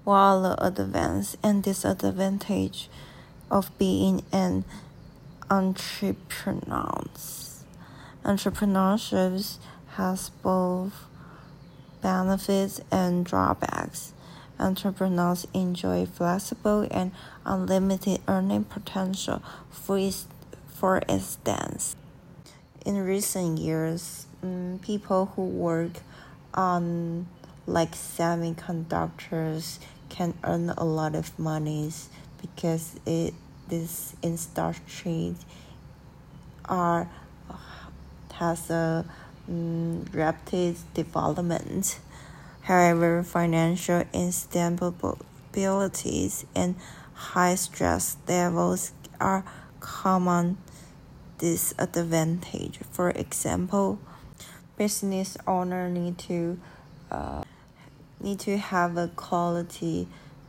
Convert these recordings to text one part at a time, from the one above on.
while the advantage and disadvantage of being an entrepreneurship has both benefits and drawbacks. Entrepreneurs enjoy flexible and unlimited earning potential. For instance, in recent years, people who work on like semiconductors can earn a lot of money because this industry has a rapid development. However, financial instabilities and high stress levels are common disadvantage. For example, business owners need to have equality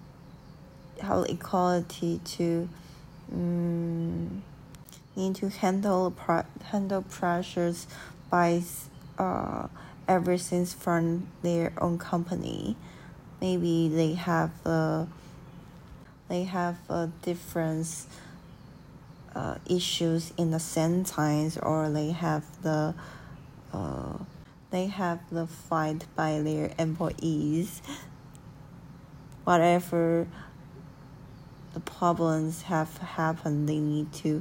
to need to handle pressures by everything from their own company. Maybe they have a different issues in the same times, or they have the fight by their employees. Whatever the problems have happened, they need to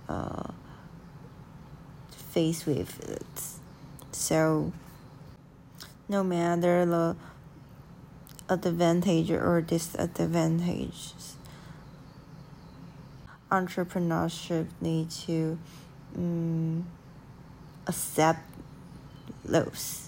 face with it. So no matter the advantage or disadvantages, entrepreneurship need to accept those.